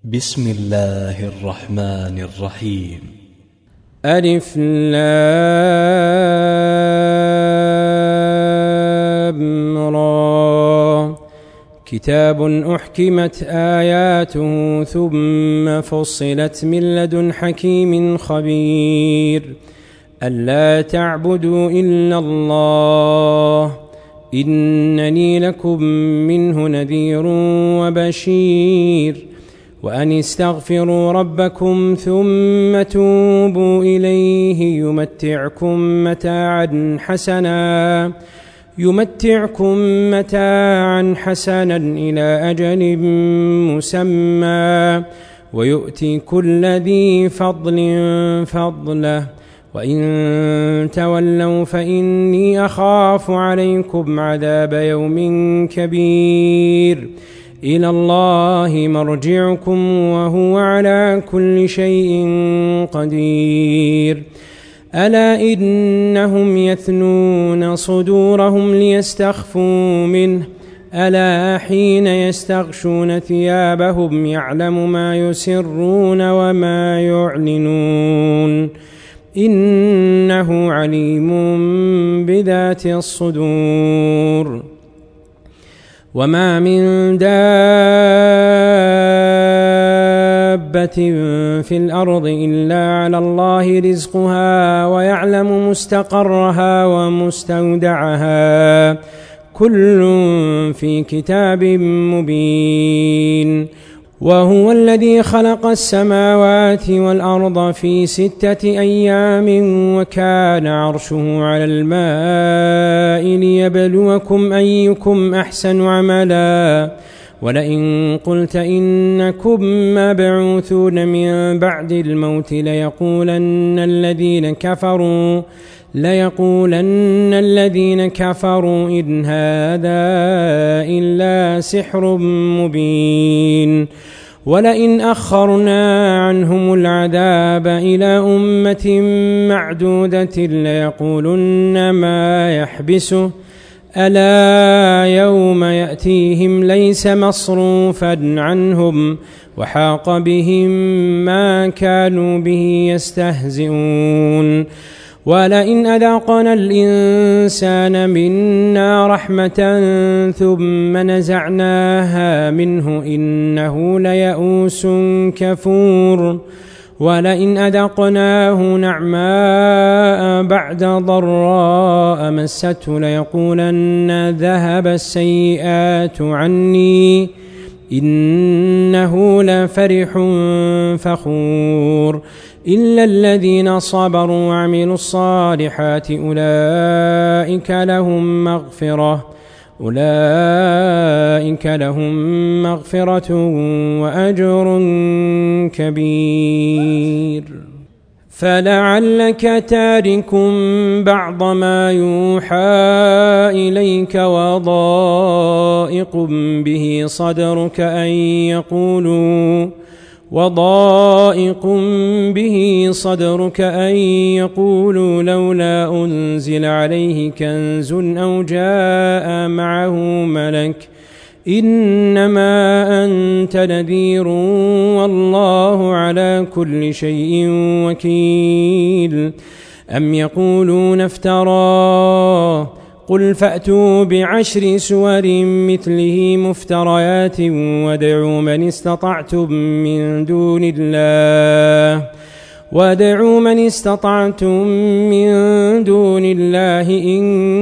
بسم الله الرحمن الرحيم. ألف لام را كتاب أحكمت آياته ثم فصلت من لدن حكيم خبير ألا تعبدوا إلا الله إنني لكم منه نذير وبشير وأن استغفروا ربكم ثم توبوا إليه يمتعكم متاعا حسنا إلى أجل مسمى ويؤتي كل ذي فضل فضله وإن تولوا فإني أخاف عليكم عذاب يوم كبير إلى الله مرجعكم وهو على كل شيء قدير ألا إنهم يثنون صدورهم ليستخفوا منه ألا حين يستغشون ثيابهم يعلم ما يسرون وما يعلنون إنه عليم بذات الصدور وما من دابة في الأرض إلا على الله رزقها ويعلم مستقرها ومستودعها كل في كتاب مبين وهو الذي خلق السماوات والأرض في 6 أيام وكان عرشه على الماء ليبلوكم أيكم أحسن عملا ولئن قلت إنكم مبعوثون من بعد الموت ليقولن الذين كفروا إن هذا إلا سحر مبين ولئن أخرنا عنهم العذاب إلى أمة معدودة ليقولن ما يحبسه ألا يوم يأتيهم ليس مصروفا عنهم وحاق بهم ما كانوا به يستهزئون ولئن أذاقنا الإنسان منا رحمة ثم نزعناها منه إنه ليئوس كفور ولئن أذقناه نعماء بعد ضراء مسته ليقولن ذهب السيئات عني إنه لفرح فخور إلا الذين صبروا وعملوا الصالحات أولئك لهم مغفرة وأجر كبير فلعلك تارك بعض ما يوحى إليك وضائق به صدرك أن يقولوا لولا أنزل عليه كنز أو جاء معه ملك إنما أنت نذير والله على كل شيء وكيل أم يقولون افتراه قل فأتوا ب10 سور مثله مفتريات وادعوا من استطعتم من دون الله إن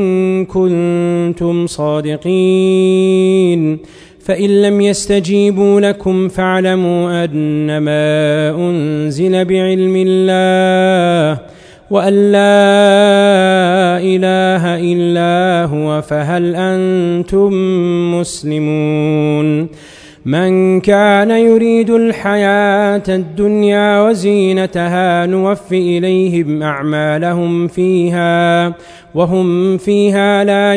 كنتم صادقين فإن لم يستجيبوا لكم فاعلموا أنما أنزل بعلم الله وأن لا إله إلا هو فهل أنتم مسلمون من كان يريد الحياة الدنيا وزينتها نوفي إليهم أعمالهم فيها وهم فيها لا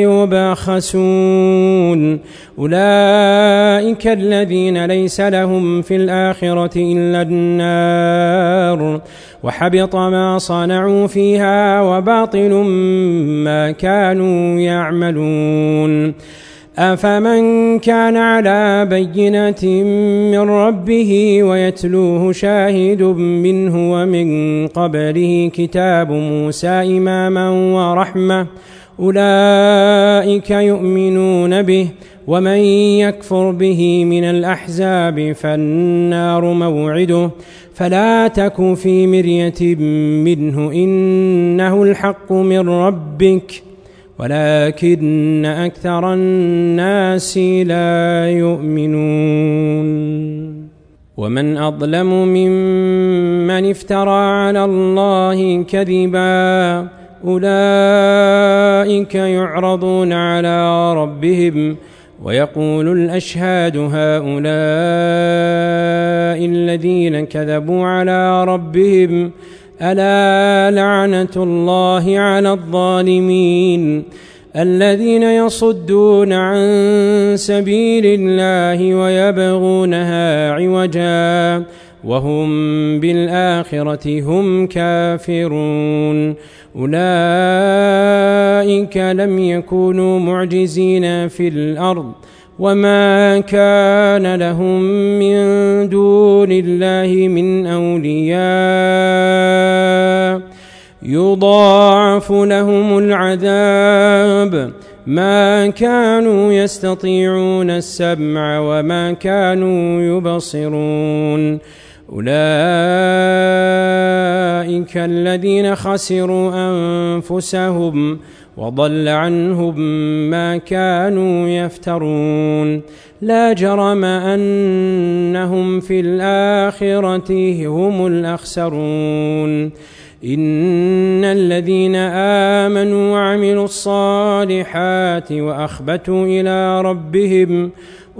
يبخسون أولئك الذين ليس لهم في الآخرة إلا النار وحبط ما صنعوا فيها وباطل ما كانوا يعملون أفمن كان على بينة من ربه ويتلوه شاهد منه ومن قبله كتاب موسى إماما ورحمة أولئك يؤمنون به ومن يكفر به من الأحزاب فالنار موعده فلا تك في مرية منه إنه الحق من ربك ولكن أكثر الناس لا يؤمنون ومن أظلم ممن افترى على الله كذبا أولئك يعرضون على ربهم ويقول الأشهاد هؤلاء الذين كذبوا على ربهم ألا لعنة الله على الظالمين الذين يصدون عن سبيل الله ويبغونها عوجا وهم بالآخرة هم كافرون أولئك لم يكونوا معجزين في الأرض وما كان لهم من دون الله من أولياء يضاعف لهم العذاب ما كانوا يستطيعون السمع وما كانوا يبصرون أولئك الذين خسروا أنفسهم وضل عنهم ما كانوا يفترون لا جرم أنهم في الآخرة هم الأخسرون إن الذين آمنوا وعملوا الصالحات وأخبتوا إلى ربهم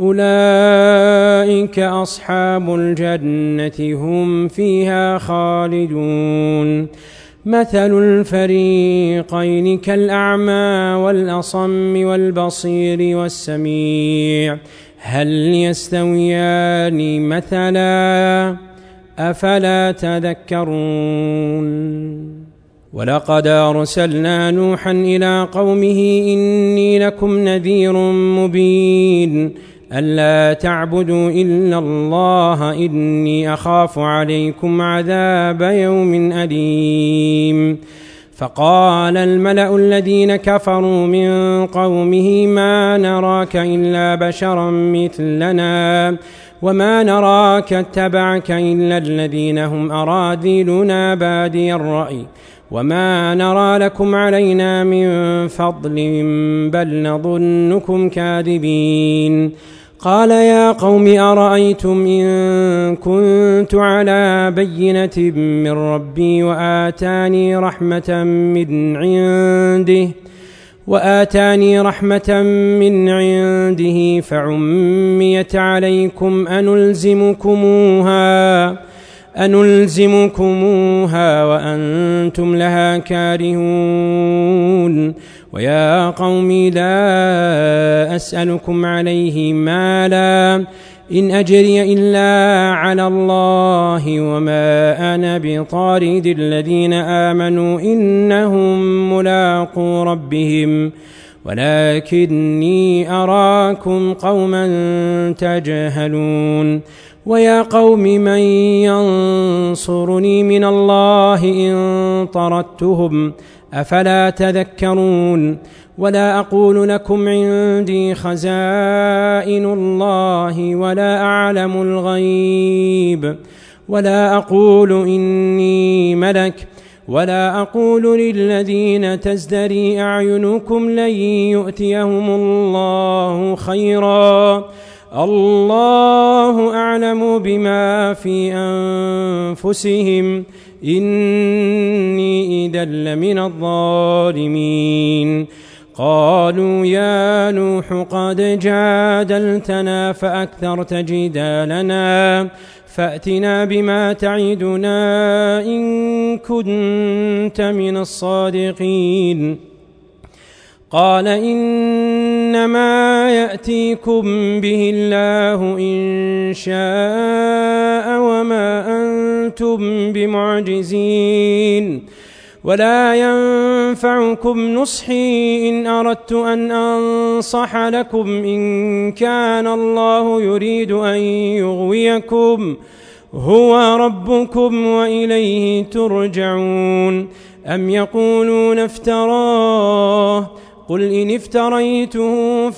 أولئك أصحاب الجنة هم فيها خالدون مثل الفريقين كالأعمى والأصم والبصير والسميع هل يستويان مثلا أفلا تذكرون ولقد أرسلنا نوحا إلى قومه إني لكم نذير مبين ألا تعبدوا إلا الله إني أخاف عليكم عذاب يوم أليم فقال الملأ الذين كفروا من قومه ما نراك إلا بشرا مثلنا وما نراك اتبعك إلا الذين هم أراذلنا بادي الرأي وما نرى لكم علينا من فضل بل نظنكم كاذبين قال يا قوم أرأيتم إن كنت على بينة من ربي وآتاني رحمة من عنده فعميت عليكم أنلزمكموها وأنتم لها كارهون ويا قوم لا أسألكم عليه مالا إن أجري إلا على الله وما أنا بطارد الذين آمنوا إنهم ملاقو ربهم ولكني أراكم قوما تجهلون ويا قوم من ينصرني من الله إن طردتهم أفلا تذكرون ولا أقول لكم عندي خزائن الله ولا أعلم الغيب ولا أقول إني ملك ولا أقول للذين تزدري أعينكم لن يؤتيهم الله خيرا الله أعلم بما في أنفسهم إني إذا لمن الظالمين قالوا يا نوح قد جادلتنا فأكثرت جدالنا فأتنا بما تعدنا إن كنت من الصادقين قال إنما يأتيكم به الله إن شاء وما أنتم بمعجزين ولا ينفعكم نصحي إن أردت أن أنصح لكم إن كان الله يريد أن يغويكم هو ربكم وإليه ترجعون. أم يقولون افتراه قل إن افتريته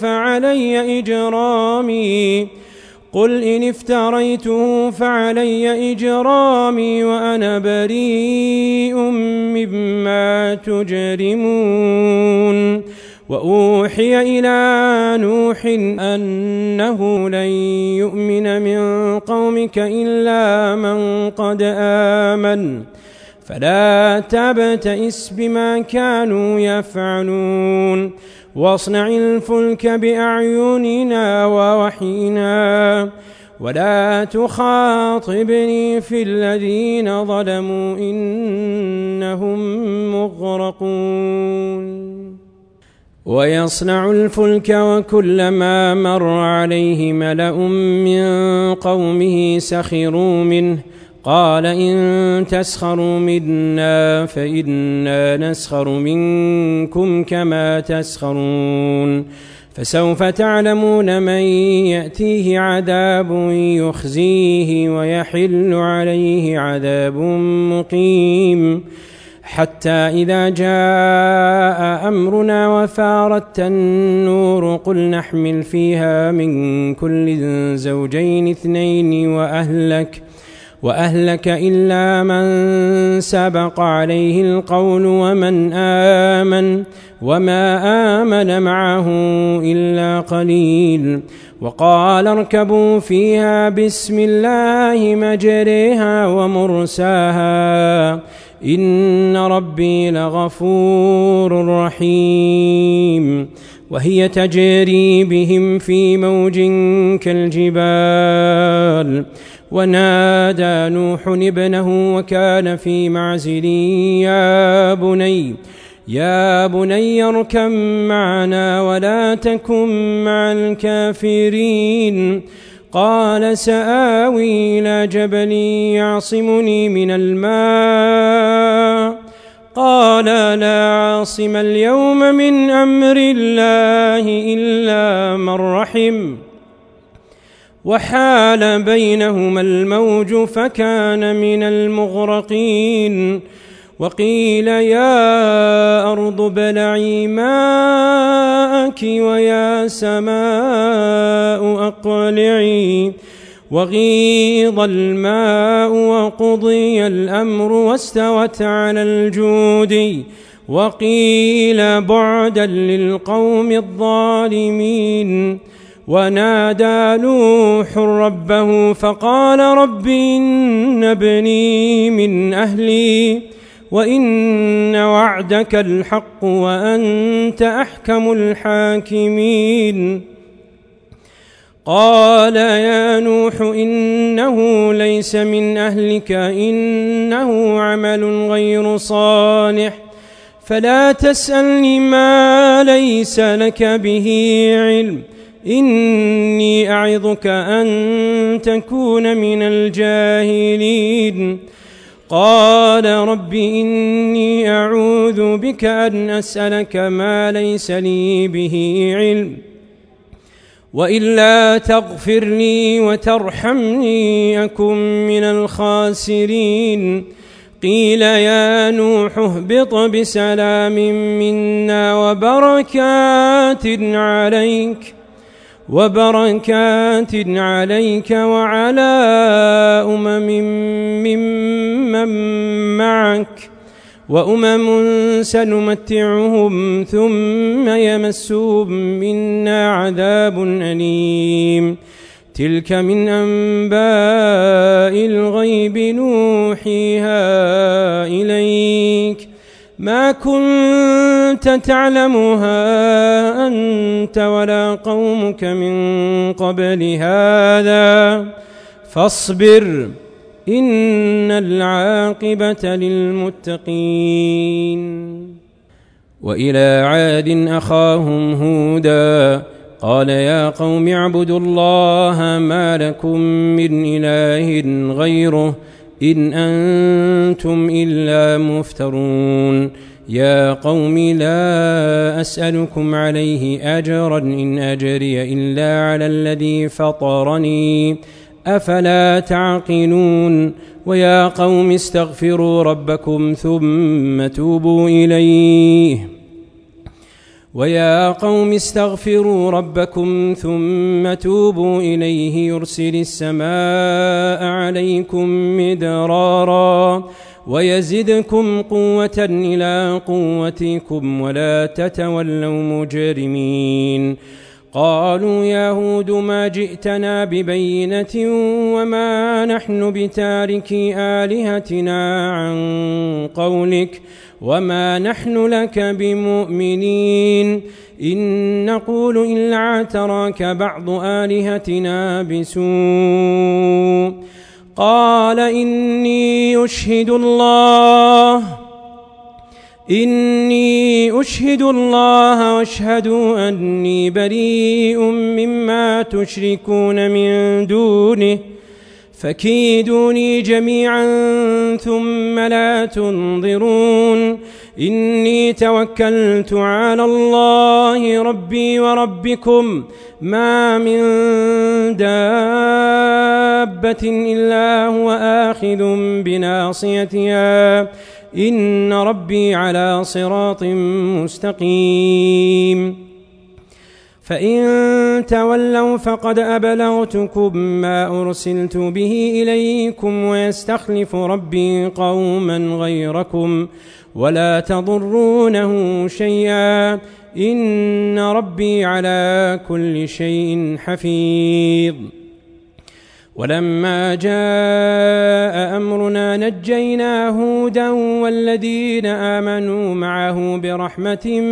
فعلي إجرامي وأنا بريء مما تجرمون. وأوحي إلى نوح أنه لن يؤمن من قومك إلا من قد آمن فلا تبتئس بما كانوا يفعلون. واصنع الفلك بأعيننا ووحينا ولا تخاطبني في الذين ظلموا إنهم مغرقون. ويصنع الفلك وكلما مر عليه ملأ من قومه سخروا منه قال إن تسخروا منا فإنا نسخر منكم كما تسخرون. فسوف تعلمون من يأتيه عذاب يخزيه ويحل عليه عذاب مقيم. حتى إذا جاء أمرنا وفارت النور قل نحمل فيها من كل زوجين اثنين وأهلك إلا من سبق عليه القول ومن آمن وما آمن معه إلا قليل. وقال اركبوا فيها بسم الله مجريها ومرساها إن ربي لغفور رحيم. وهي تجري بهم في موج كالجبال ونادى نوح ابنه وكان في معزل يا بني اركب معنا ولا تكن مع الكافرين. قال سآوي إلى جبل يعصمني من الماء قال لا عاصم اليوم من أمر الله إلا من رحم وحال بينهما الموج فكان من المغرقين. وقيل يا أرض ابلعي ماءك ويا سماء أقلعي وغيض الماء وقضي الأمر واستوت على الجود. وقيل بعدا للقوم الظالمين. ونادى نوح ربه فقال رب إن ابني من أهلي وإن وعدك الحق وأنت أحكم الحاكمين. قال يا نوح إنه ليس من أهلك إنه عمل غير صالح فلا تسألني ما ليس لك به علم إني أعظك أن تكون من الجاهلين. قال رب إني أعوذ بك أن أسألك ما ليس لي به علم وإلا تغفر لي وترحمني أكن من الخاسرين. قيل يا نوح اهبط بسلام منا وبركات عليك وعلى ممن معك وأمم سنمتعهم ثم يمسهم منا عذاب أليم. تلك من أنباء الغيب نوحيها إليك ما كنت تعلمها أنت ولا قومك من قبل هذا فاصبر إن العاقبة للمتقين. وإلى عاد أخاهم هودا قال يا قوم اعبدوا الله ما لكم من إله غيره إن أنتم إلا مفترون يا قوم لا أسألكم عليه أجرا إن أجري إلا على الذي فطرني أفلا تعقلون ويا قوم استغفروا ربكم ثم توبوا إليه يرسل السماء عليكم مدرارا ويزدكم قوة إلى قوتكم ولا تتولوا مجرمين قالوا يا هود ما جئتنا ببينة وما نحن بتاركي آلهتنا عن قولك وما نحن لك بمؤمنين إن نقول إلا اعتراك بعض آلهتنا بسوء قال إني أشهد الله واشهدوا أني بريء مما تشركون من دونه فكيدوني جميعا ثم لا تنظرون إني توكلت على الله ربي وربكم ما من دابة إلا هو آخذ بناصيتها إن ربي على صراط مستقيم فإن تولوا فقد أبلغتكم ما أرسلت به إليكم ويستخلف ربي قوما غيركم ولا تضرونه شيئا إن ربي على كل شيء حفيظ ولما جاء أمرنا نجينا هودا والذين آمنوا معه برحمة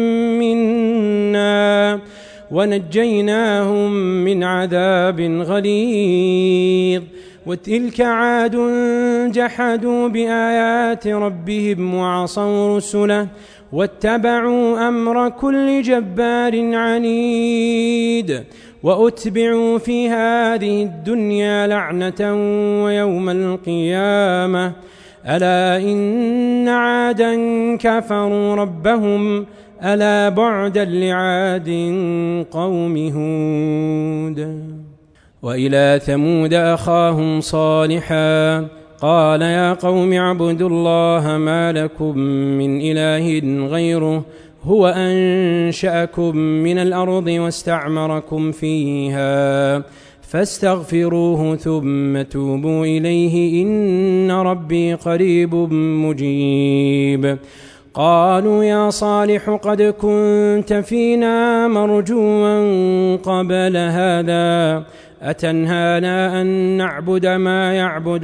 منا ونجيناهم من عذاب غليظ وتلك عاد جحدوا بآيات ربهم وعصوا رسله واتبعوا أمر كل جبار عنيد وأتبعوا في هذه الدنيا لعنة ويوم القيامة ألا إن عادا كفروا ربهم ألا بعدا لعاد قوم هود وإلى ثمود أخاهم صالحا قال يا قوم اعبدوا الله ما لكم من إله غيره هو أنشأكم من الأرض واستعمركم فيها فاستغفروه ثم توبوا إليه إن ربي قريب مجيب قالوا يا صالح قد كنت فينا مرجوا قبل هذا أتنهانا أن نعبد ما يعبد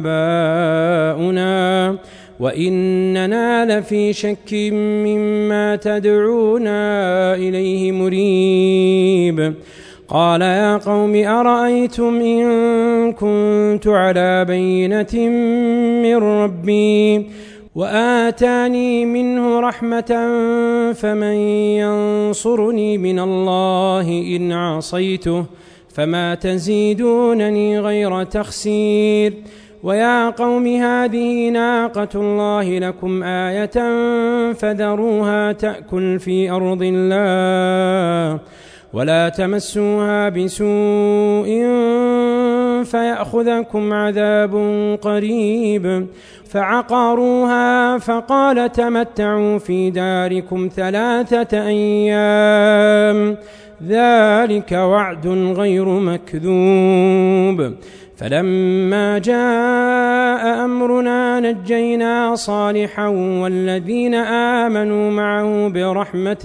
آباؤنا وإننا لفي شك مما تدعونا إليه مريب قال يا قوم أرأيتم إن كنت على بينة من ربي وآتاني منه رحمة فمن ينصرني من الله إن عصيته فما تزيدونني غير تخسير ويا قوم هذه ناقة الله لكم آية فذروها تأكل في أرض الله ولا تمسوها بسوء فيأخذكم عذاب قريب فعقروها فقال تمتعوا في داركم 3 أيام ذلك وعد غير مكذوب فلما جاء أمرنا نجينا صالحا والذين آمنوا معه برحمة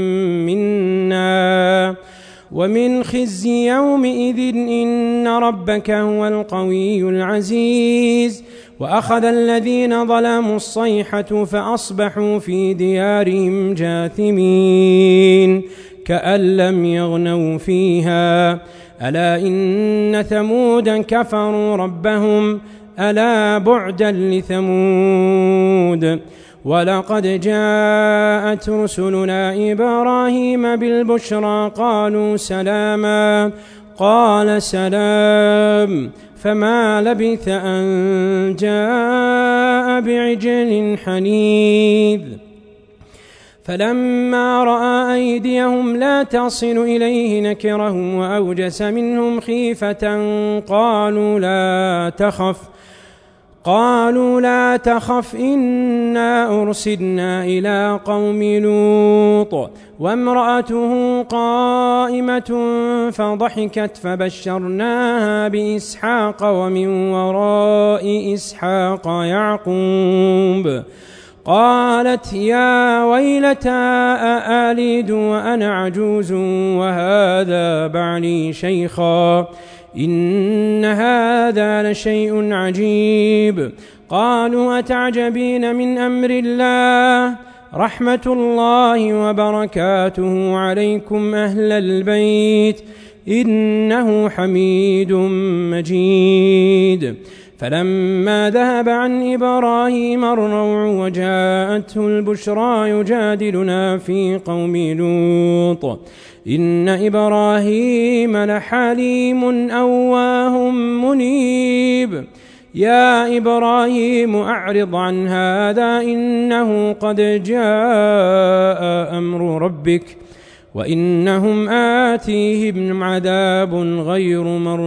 منا ومن خزي يومئذ إن ربك هو القوي العزيز وأخذ الذين ظلموا الصيحة فأصبحوا في ديارهم جاثمين كأن لم يغنوا فيها ألا إن ثمودا كفروا ربهم ألا بعدا لثمود ولقد جاءت رسلنا إبراهيم بالبشرى قالوا سلاما قال سلام فما لبث أن جاء بعجل حنيذ. فلما رأى أيديهم لا تصل إليه نكرهم وأوجس منهم خيفة قالوا لا تخف إنا أرسلنا إلى قوم لوط وامرأته قائمة فضحكت فبشرناها بإسحاق ومن وراء إسحاق يعقوب. قالت يا ويلتى أألد وأنا عجوز وهذا بعلي شيخا إن هذا لشيء عجيب. قالوا أتعجبين من أمر الله رحمة الله وبركاته عليكم أهل البيت إنه حميد مجيد. فلما ذهب عن إبراهيم الروع وجاءته البشرى يجادلنا في قوم لوط إن إبراهيم لحليم أواه منيب. يا إبراهيم أعرض عن هذا إنه قد جاء أمر ربك وإنهم آتيهم عذاب غير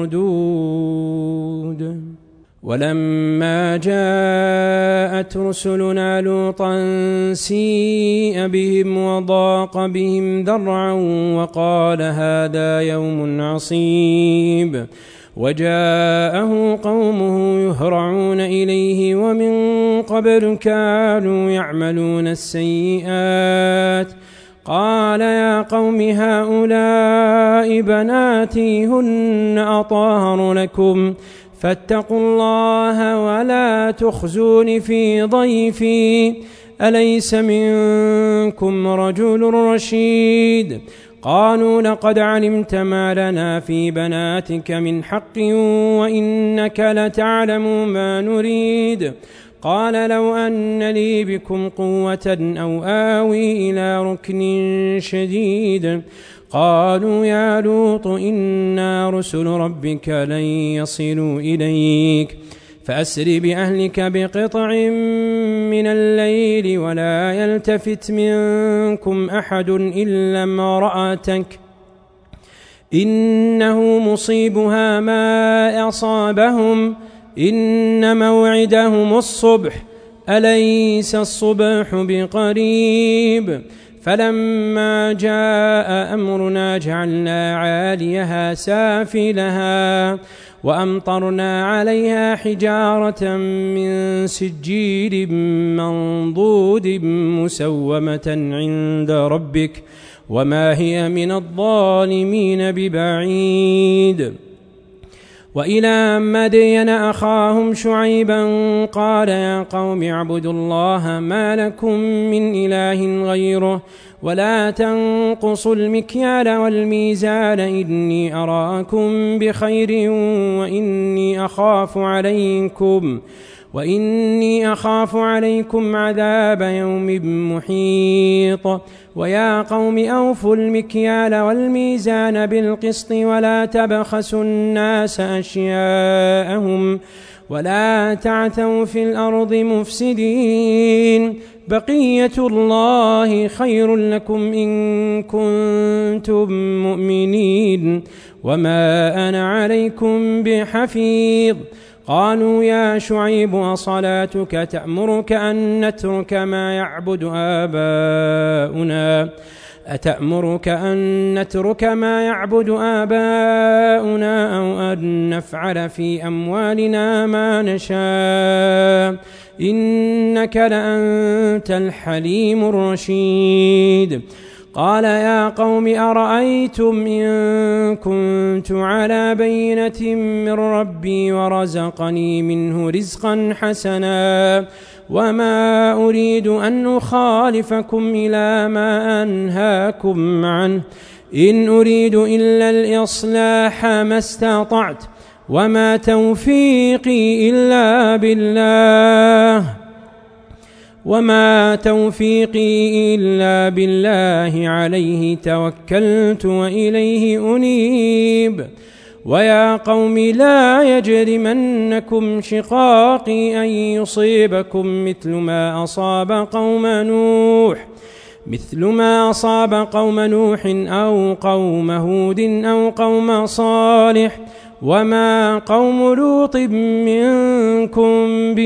مردود. ولما جاءت رسلنا لوطا سيء بهم وضاق بهم ذرعا وقال هذا يوم عصيب. وجاءه قومه يهرعون إليه ومن قبل كانوا يعملون السيئات. قال يا قوم هؤلاء بناتي هن أطهر لكم فاتقوا الله ولا تخزون في ضيفي أليس منكم رجل رشيد. قالوا لقد علمت ما لنا في بناتك من حق وإنك لتعلم ما نريد. قال لو أن لي بكم قوة أو آوي إلى ركن شديد. قالوا يا لوط إنا رسل ربك لن يصلوا إليك فأسر بأهلك بقطع من الليل ولا يلتفت منكم أحد إلا امرأتك إنه مصيبها ما أصابهم إن موعدهم الصبح أليس الصبح بقريب. فلما جاء أمرنا جعلنا عاليها سافلها وأمطرنا عليها حجارة من سجيل منضود مسومة عند ربك وما هي من الظالمين ببعيد. وإلى مدين أخاهم شعيبا قال يا قوم اعبدوا الله ما لكم من إله غيره ولا تنقصوا المكيال والميزان إني أراكم بخير وإني أخاف عليكم عذاب يوم محيط. ويا قوم أوفوا المكيال والميزان بالقسط ولا تبخسوا الناس أشياءهم ولا تعثوا في الأرض مفسدين. بقية الله خير لكم إن كنتم مؤمنين وما أنا عليكم بحفيظ. قالوا يا شعيب أصلاتك تأمرك أن نترك ما يعبد آباؤنا أو أن نفعل في أموالنا ما نشاء إنك لأنت الحليم الرشيد. قال يا قوم أرأيتم إن كنت على بينة من ربي ورزقني منه رزقا حسنا وما أريد أن أخالفكم إلى ما أنهاكم عنه إن أريد إلا الإصلاح ما استطعت وما توفيقي إلا بالله عليه توكلت وإليه أنيب. ويا قوم لا يجرمنكم شقاقي أن يصيبكم مثل ما أصاب قوم نوح أو قوم هود أو قوم صالح وما قوم لوط منكم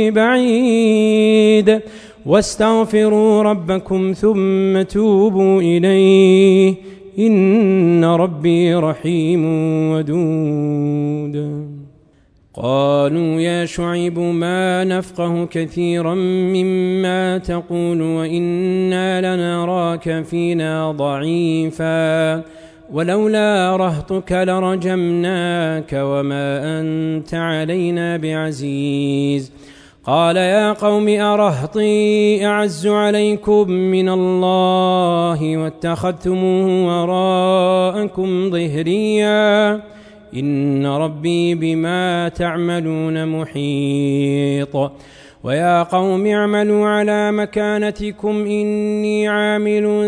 ببعيد واستغفروا ربكم ثم توبوا إليه إن ربي رحيم ودود. قالوا يا شعيب ما نفقه كثيرا مما تقول وإنا لنراك فينا ضعيفا ولولا رهطك لرجمناك وما أنت علينا بعزيز. قال يا قوم أرهطي أعز عليكم من الله واتخذتموه وراءكم ظهريا إن ربي بما تعملون محيط. ويا قوم اعملوا على مكانتكم إني عامل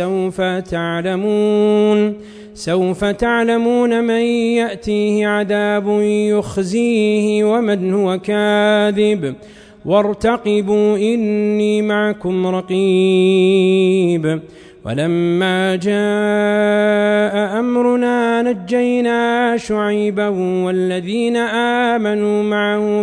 سوف تعلمون من يأتيه عذاب يخزيه ومن هو كاذب وارتقبوا إني معكم رقيب. ولما جاء أمرنا نجينا شعيبا والذين آمنوا معه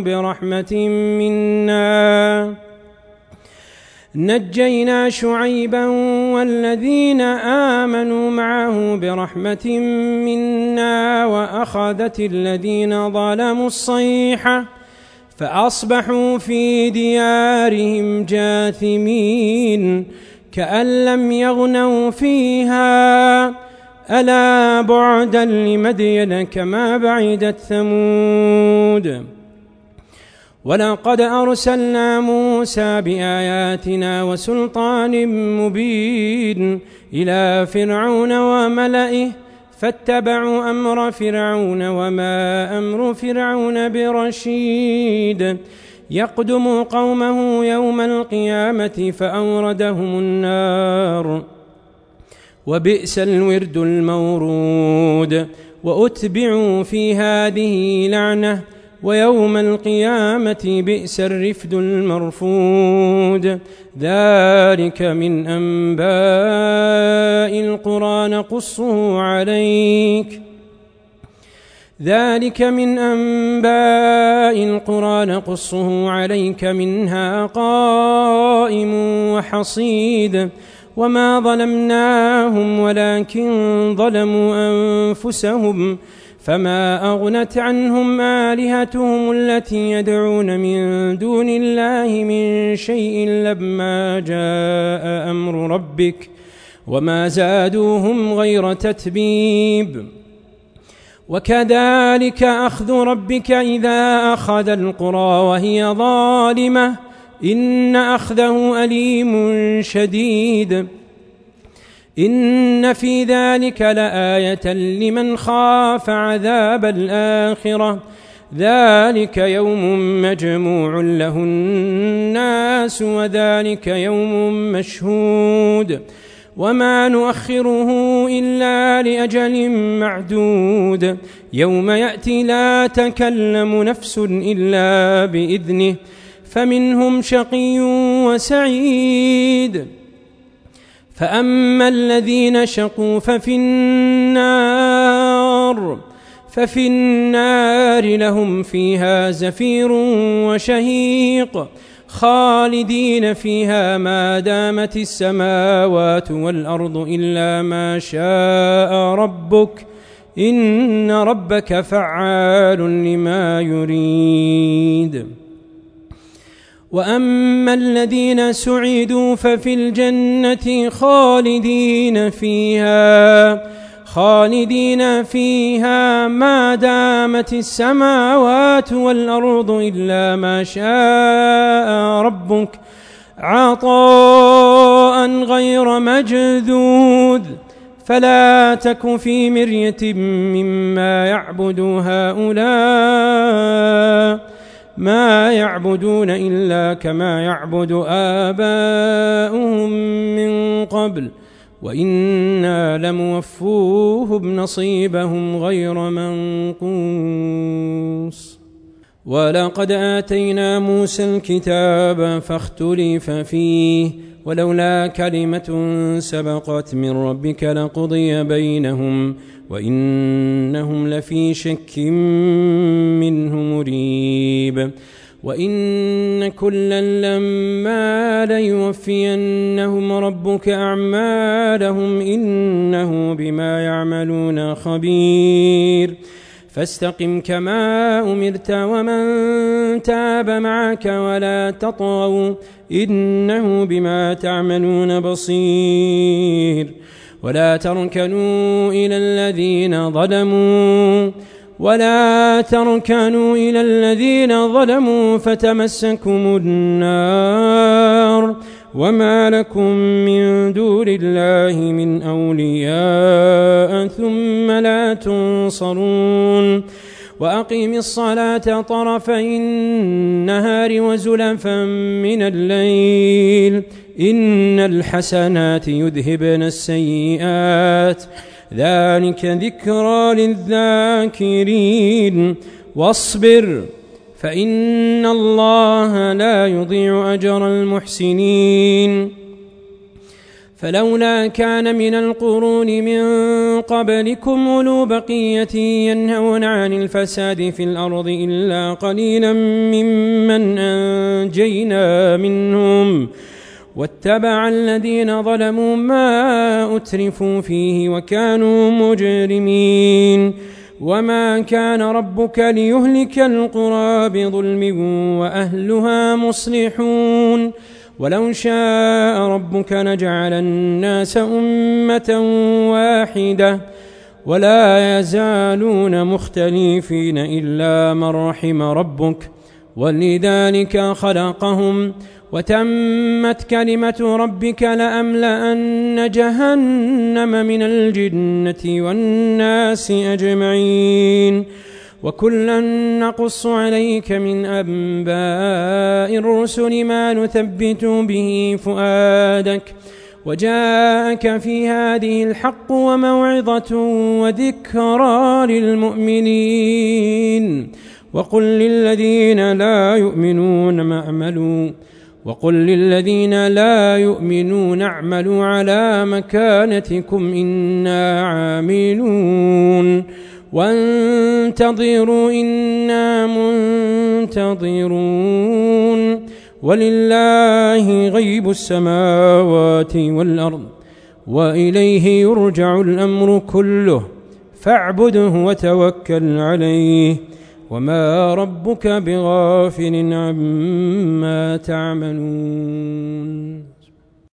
برحمة منا وأخذت الذين ظلموا الصيحة فأصبحوا في ديارهم جاثمين كأن لم يغنوا فيها ألا بعدا لمدين كما بعدت ثمود. ولقد أرسلنا موسى بآياتنا وسلطان مبين إلى فرعون وملئه فاتبعوا أمر فرعون وما أمر فرعون برشيد يقدم قومه يوم القيامة فأوردهم النار وبئس الورد المورود. وأتبعوا في هذه لعنة ويوم القيامة بئس الرفد المرفود. ذلك من أنباء القرى نقصه عليك منها قائم وحصيد. وما ظلمناهم ولكن ظلموا أنفسهم فما أغنت عنهم آلهتهم التي يدعون من دون الله من شيء لما جاء أمر ربك وما زادوهم غير تتبيب. وكذلك أخذ ربك إذا أخذ القرى وهي ظالمة إن أخذه أليم شديد. إن في ذلك لآية لمن خاف عذاب الآخرة ذلك يوم مجموع له الناس وذلك يوم مشهود وما نؤخره إلا لأجل معدود يوم يأتي لا تكلم نفس إلا بإذنه فمنهم شقي وسعيد. فأما الذين شقوا ففي النار لهم فيها زفير وشهيق خالدين فيها ما دامت السماوات والأرض إلا ما شاء ربك إن ربك فعال لما يريد. وأما الذين سعدوا ففي الجنة خالدين فيها ما دامت السماوات والأرض إلا ما شاء ربك عطاء غير مجذوذ. فلا تك في مرية مما يعبد هؤلاء ما يعبدون إلا كما يعبد آباؤهم من قبل وإنا لموفوهم نصيبهم غير منقوص. ولقد آتينا موسى الكتاب فاختلف فيه ولولا كلمة سبقت من ربك لقضي بينهم وإنهم لفي شك منه مريب. وإن كلا لما ليوفينهم ربك أعمالهم إنه بما يعملون خبير. فاستقم كما أمرت ومن تاب معك ولا تطغوا إنه بما تعملون بصير. ولا تركنوا إلى الذين ظلموا فتمسكم النار وما لكم من دون الله من أولياء ثم لا تنصرون. وأقيم الصلاة طرفي النهار وزلفا من الليل إن الحسنات يذهبن السيئات ذلك ذكرى للذاكرين. واصبر فإن الله لا يضيع أجر المحسنين. فلولا كان من القرون من قبلكم أولو بقية ينهون عن الفساد في الأرض إلا قليلا ممن أنجينا منهم واتبع الذين ظلموا ما أترفوا فيه وكانوا مجرمين. وما كان ربك ليهلك القرى بظلم وأهلها مصلحون. ولو شاء ربك لجعل الناس أمة واحدة ولا يزالون مختلفين إلا من رحم ربك ولذلك خلقهم. وتمت كلمة ربك لأملأن جهنم من الجنة والناس أجمعين. وكلا نقص عليك من أنباء الرسل ما نثبت به فؤادك وجاءك في هذه الحق وموعظة وذكرى للمؤمنين. وقل للذين لا يؤمنون اعملوا على مكانتكم إنا عاملون وانتظروا إنا منتظرون. ولله غيب السماوات والأرض وإليه يرجع الأمر كله فاعبده وتوكل عليه وما ربك بغافل عما تعملون.